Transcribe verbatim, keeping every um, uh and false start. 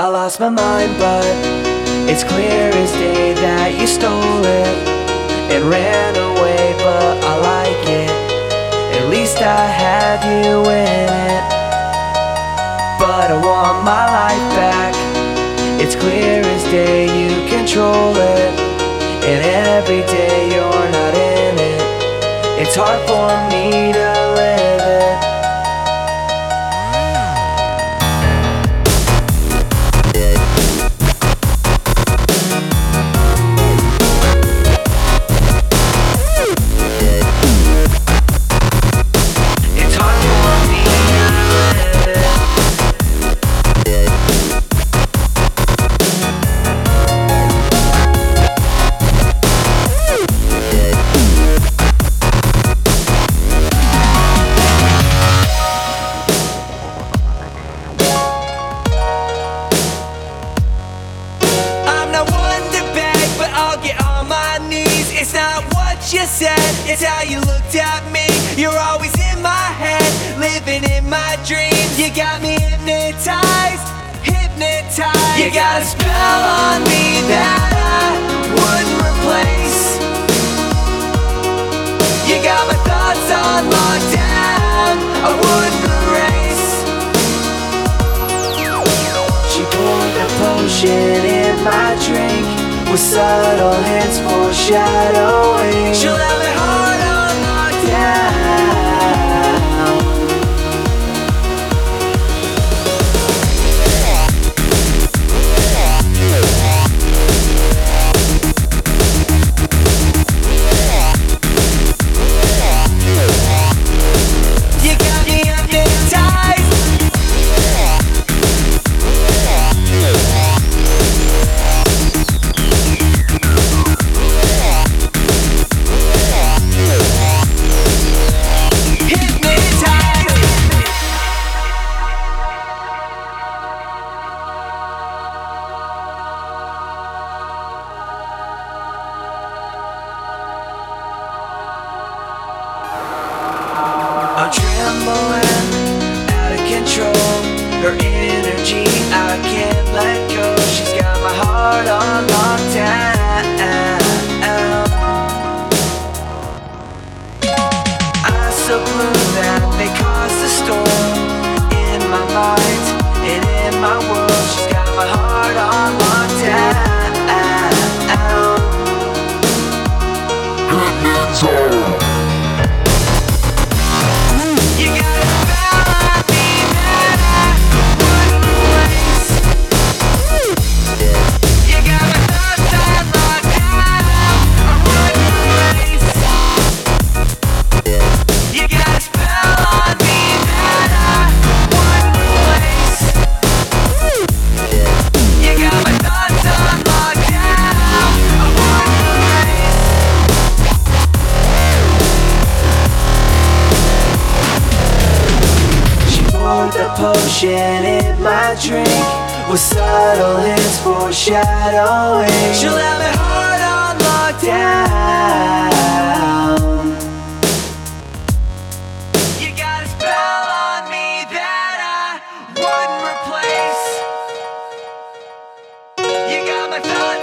I lost my mind, but it's clear as day that you stole it and ran away, but I like it. At least I have you in it. But I want my life back. It's clear as day you control it, and every day you're not in it. It's hard for me to live it. It's not what you said, it's how you looked at me. You're always in my head, living in my dreams. You got me hypnotized, hypnotized. You got a spell on me that I wouldn't replace. You got my thoughts on lockdown, I wouldn't erase. She poured the potion in my drink with subtle hints foreshadowing. She'll have my heart on lockdown. You got me hypnotized. I'm trembling, out of control. Her energy I can't let go. She's got my heart on lockdown. Eyes so blue that they cause a storm in my mind and in my world. She's got my heart on lockdown. Hypnotize. The potion in my drink with subtle hints foreshadowing. She'll have my heart on lockdown. You got a spell on me that I wouldn't replace. You got my thoughts